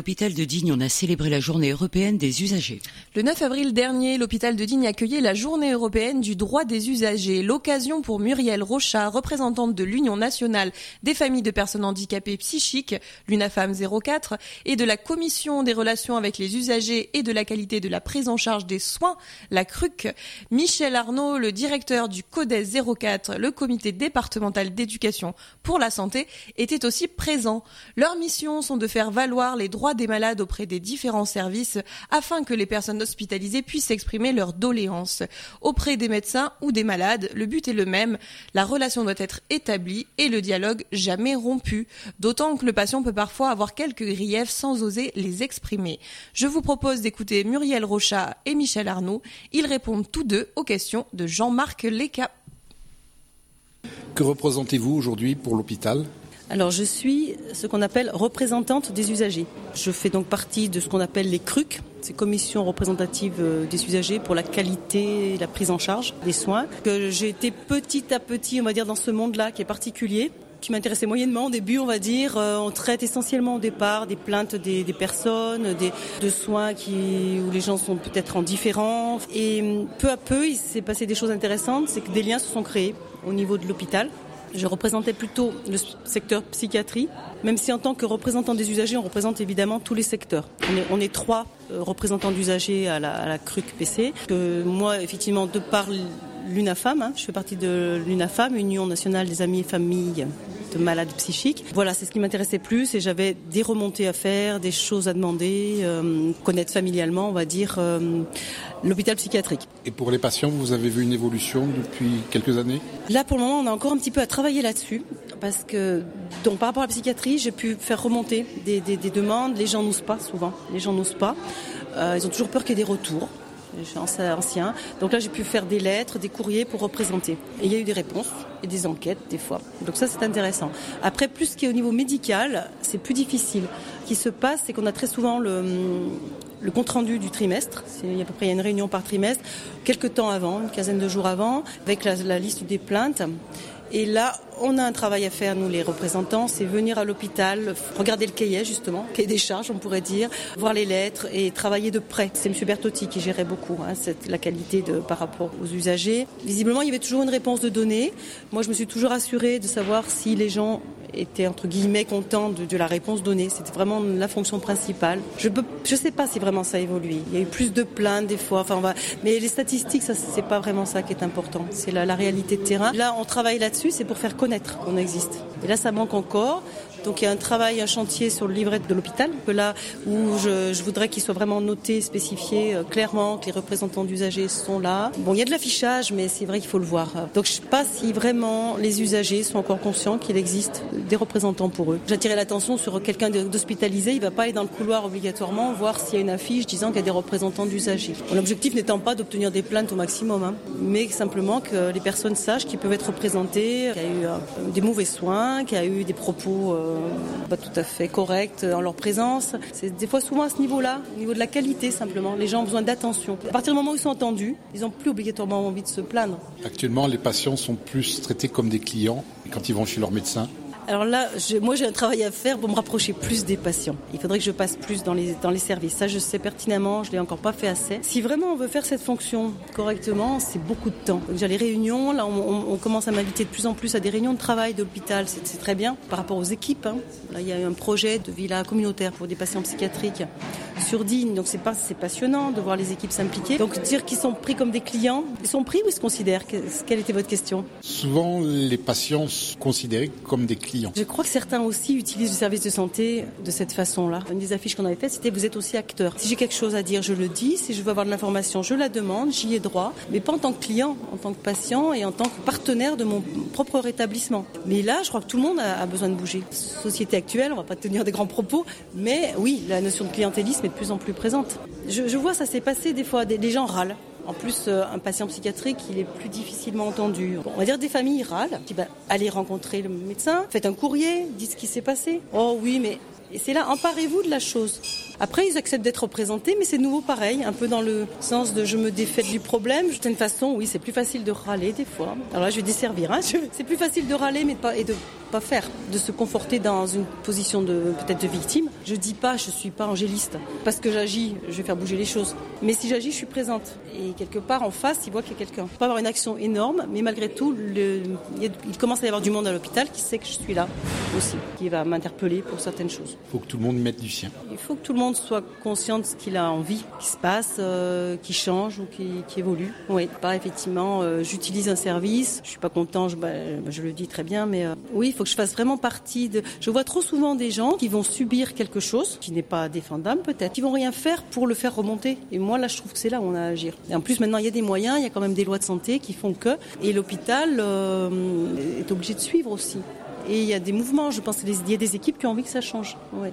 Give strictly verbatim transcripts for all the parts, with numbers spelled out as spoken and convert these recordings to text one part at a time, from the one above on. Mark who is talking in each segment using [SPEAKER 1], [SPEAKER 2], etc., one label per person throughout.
[SPEAKER 1] l'hôpital de Digne, on a célébré la journée européenne des usagers.
[SPEAKER 2] Le neuf avril dernier, l'hôpital de Digne accueillait la journée européenne du droit des usagers. L'occasion pour Muriel Rochat, représentante de l'Union nationale des familles de personnes handicapées psychiques, l'UNAFAM zéro quatre, et de la Commission des relations avec les usagers et de la qualité de la prise en charge des soins, la C R U C. Michel Arnaud, le directeur du CODES zéro quatre, le comité départemental d'éducation pour la santé, était aussi présent. Leurs missions sont de faire valoir les droits des malades auprès des différents services afin que les personnes hospitalisées puissent exprimer leurs doléances. Auprès des médecins ou des malades, le but est le même. La relation doit être établie et le dialogue jamais rompu. D'autant que le patient peut parfois avoir quelques griefs sans oser les exprimer. Je vous propose d'écouter Muriel Rochat et Michel Arnaud. Ils répondent tous deux aux questions de Jean-Marc Leca.
[SPEAKER 3] Que représentez-vous aujourd'hui pour l'hôpital ?
[SPEAKER 4] Alors je suis ce qu'on appelle représentante des usagers. Je fais donc partie de ce qu'on appelle les C R U C, ces commissions représentatives des usagers pour la qualité et la prise en charge des soins. Que j'ai été petit à petit, on va dire, dans ce monde-là qui est particulier, qui m'intéressait moyennement au début, on va dire. On traite essentiellement au départ des plaintes des, des personnes, des, de soins qui, où les gens sont peut-être en différent. Et peu à peu, il s'est passé des choses intéressantes, c'est que des liens se sont créés au niveau de l'hôpital. Je représentais plutôt le secteur psychiatrie, même si en tant que représentant des usagers, on représente évidemment tous les secteurs. On est, on est trois euh, représentants d'usagers à la, à la C R U C P C. Que moi, effectivement, de par l'UNAFAM, hein, je fais partie de l'UNAFAM, Union nationale des amis et familles de malades psychiques. Voilà, c'est ce qui m'intéressait plus et j'avais des remontées à faire, des choses à demander, euh, connaître familialement, on va dire, euh, l'hôpital psychiatrique.
[SPEAKER 3] Et pour les patients, vous avez vu une évolution depuis quelques années ?
[SPEAKER 4] Là, pour le moment, on a encore un petit peu à travailler là-dessus parce que, donc, par rapport à la psychiatrie, j'ai pu faire remonter des, des, des demandes. Les gens n'osent pas, souvent. Les gens n'osent pas. Euh, ils ont toujours peur qu'il y ait des retours. Je suis ancien. Donc là, j'ai pu faire des lettres, des courriers pour représenter. Et il y a eu des réponses et des enquêtes, des fois. Donc ça, c'est intéressant. Après, plus ce qui est au niveau médical, c'est plus difficile. Ce qui se passe, c'est qu'on a très souvent le, le compte-rendu du trimestre. C'est, il y a à peu près il y a une réunion par trimestre, quelques temps avant, une quinzaine de jours avant, avec la, la liste des plaintes. Et là, on a un travail à faire, nous les représentants, c'est venir à l'hôpital, regarder le cahier justement, cahier des charges on pourrait dire, voir les lettres et travailler de près. C'est M. Bertotti qui gérait beaucoup hein, cette, la qualité de, par rapport aux usagers. Visiblement, il y avait toujours une réponse de données. Moi, je me suis toujours assurée de savoir si les gens étaient entre guillemets contents de, de la réponse donnée. C'était vraiment la fonction principale. Je ne je sais pas si vraiment ça a évolué. Il y a eu plus de plaintes des fois, enfin, on va... mais les statistiques, ça, c'est pas vraiment ça qui est important. C'est la, la réalité de terrain. Là, on travaille là-dessus, c'est pour faire connaître qu'on existe. Et là, ça manque encore. Donc il y a un travail, un chantier sur le livret de l'hôpital, que là où je, je voudrais qu'il soit vraiment noté, spécifié euh, clairement, que les représentants d'usagers sont là. Bon, il y a de l'affichage, mais c'est vrai qu'il faut le voir. Donc je ne sais pas si vraiment les usagers sont encore conscients qu'il existe des représentants pour eux. J'attirais l'attention sur quelqu'un d'hospitalisé, il ne va pas aller dans le couloir obligatoirement, voir s'il y a une affiche disant qu'il y a des représentants d'usagers. Bon, l'objectif n'étant pas d'obtenir des plaintes au maximum, hein, mais simplement que les personnes sachent qu'ils peuvent être représentés, qu'il y a eu euh, des mauvais soins, qu'il y a eu des propos... Euh, pas tout à fait corrects en leur présence. C'est des fois souvent à ce niveau-là, au niveau de la qualité simplement. Les gens ont besoin d'attention. À partir du moment où ils sont entendus, ils n'ont plus obligatoirement envie de se plaindre.
[SPEAKER 3] Actuellement, les patients sont plus traités comme des clients quand ils vont chez leur médecin.
[SPEAKER 4] Alors là, je, moi j'ai un travail à faire pour me rapprocher plus des patients. Il faudrait que je passe plus dans les, dans les services. Ça, je sais pertinemment, je ne l'ai encore pas fait assez. Si vraiment on veut faire cette fonction correctement, c'est beaucoup de temps. Donc, j'ai les réunions, là on, on, on commence à m'inviter de plus en plus à des réunions de travail de l'hôpital. C'est, c'est très bien par rapport aux équipes. Hein. Là, il y a eu un projet de villa communautaire pour des patients psychiatriques sur Digne. Donc c'est, pas, c'est passionnant de voir les équipes s'impliquer. Donc dire qu'ils sont pris comme des clients, ils sont pris ou ils se considèrent ? Quelle était votre question ?
[SPEAKER 3] Souvent, les patients sont considérés comme des clients.
[SPEAKER 4] Je crois que certains aussi utilisent le service de santé de cette façon-là. Une des affiches qu'on avait faites, c'était « Vous êtes aussi acteur ». Si j'ai quelque chose à dire, je le dis. Si je veux avoir de l'information, je la demande, j'y ai droit. Mais pas en tant que client, en tant que patient et en tant que partenaire de mon propre rétablissement. Mais là, je crois que tout le monde a, a besoin de bouger. Société actuelle, on ne va pas tenir des grands propos, mais oui, la notion de clientélisme est de plus en plus présente. Je, je vois ça s'est passé des fois, des, les gens râlent. En plus, euh, un patient psychiatrique, il est plus difficilement entendu. Bon, on va dire des familles râlent. Qui, bah, allez rencontrer le médecin, faites un courrier, dites ce qui s'est passé. Oh oui, mais... Et c'est là, emparez-vous de la chose. Après, ils acceptent d'être représentés, mais c'est de nouveau pareil, un peu dans le sens de je me défais du problème. De toute façon, oui, c'est plus facile de râler des fois. Alors là, je vais desservir. Hein. C'est plus facile de râler, mais de pas, et de pas faire, de se conforter dans une position de peut-être de victime. Je dis pas, je suis pas angéliste. Parce que j'agis, je vais faire bouger les choses. Mais si j'agis, je suis présente. Et quelque part, en face, il voit qu'il y a quelqu'un. Il peut avoir une action énorme, mais malgré tout, le, il, il commence à y avoir du monde à l'hôpital qui sait que je suis là aussi, qui va m'interpeller pour certaines choses.
[SPEAKER 3] Il faut que tout le monde mette du sien.
[SPEAKER 4] Il faut que tout le monde soit conscient de ce qu'il a envie, qui se passe, euh, qui change ou qui, qui évolue. Oui, pas effectivement, euh, j'utilise un service, je suis pas content, je, bah, je le dis très bien, mais euh, oui, il faut que je fasse vraiment partie de... Je vois trop souvent des gens qui vont subir quelque chose qui n'est pas défendable peut-être, qui vont rien faire pour le faire remonter. Et moi là, je trouve que c'est là où on a à agir. Et en plus maintenant, il y a des moyens, il y a quand même des lois de santé qui font que... Et l'hôpital euh, est obligé de suivre aussi. Et il y a des mouvements, je pense qu'il y a des équipes qui ont envie que ça change. Ouais.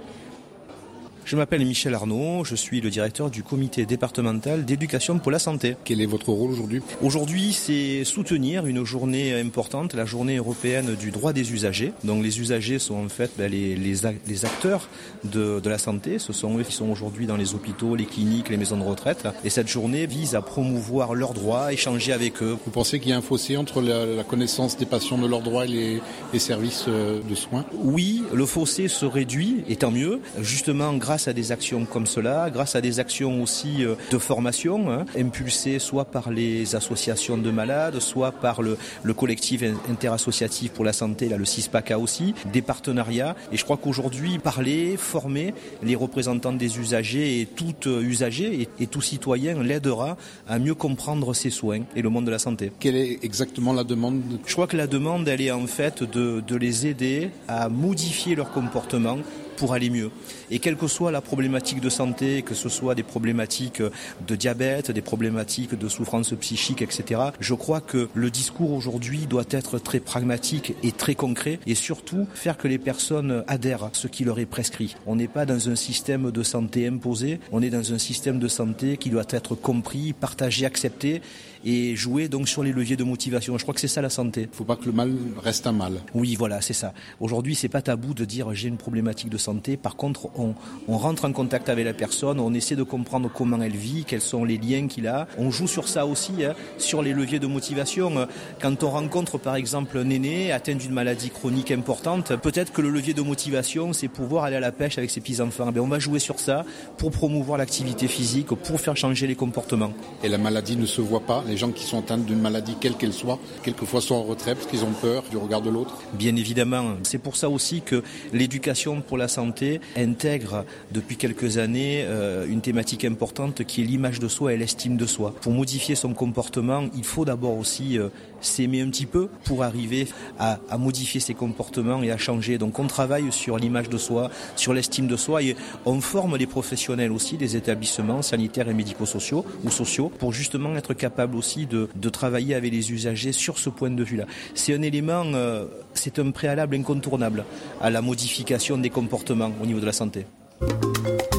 [SPEAKER 5] Je m'appelle Michel Arnaud, je suis le directeur du comité départemental d'éducation pour la santé.
[SPEAKER 3] Quel est votre rôle aujourd'hui ?
[SPEAKER 5] Aujourd'hui, c'est soutenir une journée importante, la journée européenne du droit des usagers. Donc les usagers sont en fait ben, les, les, les acteurs de, de la santé. Ce sont eux qui sont aujourd'hui dans les hôpitaux, les cliniques, les maisons de retraite. Et cette journée vise à promouvoir leurs droits, échanger avec eux.
[SPEAKER 3] Vous pensez qu'il y a un fossé entre la, la connaissance des patients de leurs droits et les, les services de soins ?
[SPEAKER 5] Oui, le fossé se réduit, et tant mieux, justement grâce grâce à des actions comme cela, grâce à des actions aussi de formation, hein, impulsées soit par les associations de malades, soit par le, le collectif interassociatif pour la santé, là, le CISPACA aussi, des partenariats. Et je crois qu'aujourd'hui, parler, former les représentants des usagers et tout usager et, et tout citoyen l'aidera à mieux comprendre ses soins et le monde de la santé.
[SPEAKER 3] Quelle est exactement la demande ?
[SPEAKER 5] Je crois que la demande, elle est en fait de, de les aider à modifier leur comportement pour aller mieux. Et quelle que soit la problématique de santé, que ce soit des problématiques de diabète, des problématiques de souffrance psychique, et cetera, je crois que le discours aujourd'hui doit être très pragmatique et très concret et surtout faire que les personnes adhèrent à ce qui leur est prescrit. On n'est pas dans un système de santé imposé, on est dans un système de santé qui doit être compris, partagé, accepté et jouer donc sur les leviers de motivation. Je crois que c'est ça la santé.
[SPEAKER 3] Il ne faut pas que le mal reste un mal.
[SPEAKER 5] Oui, voilà, c'est ça. Aujourd'hui, c'est pas tabou de dire j'ai une problématique de santé. Par contre, on, on rentre en contact avec la personne, on essaie de comprendre comment elle vit, quels sont les liens qu'il a. On joue sur ça aussi, hein, sur les leviers de motivation. Quand on rencontre par exemple un aîné atteint d'une maladie chronique importante, peut-être que le levier de motivation, c'est pouvoir aller à la pêche avec ses petits-enfants. Ben, on va jouer sur ça pour promouvoir l'activité physique, pour faire changer les comportements.
[SPEAKER 3] Et la maladie ne se voit pas. Les gens qui sont atteints d'une maladie, quelle qu'elle soit, quelquefois sont en retrait parce qu'ils ont peur du regard de l'autre.
[SPEAKER 5] Bien évidemment. C'est pour ça aussi que l'éducation pour la santé intègre depuis quelques années euh, une thématique importante qui est l'image de soi et l'estime de soi. Pour modifier son comportement, il faut d'abord aussi euh, s'aimer un petit peu pour arriver à, à modifier ses comportements et à changer. Donc on travaille sur l'image de soi, sur l'estime de soi et on forme les professionnels aussi des établissements sanitaires et médico-sociaux ou sociaux pour justement être capable aussi de, de travailler avec les usagers sur ce point de vue-là. C'est un élément, euh, c'est un préalable incontournable à la modification des comportements au niveau de la santé.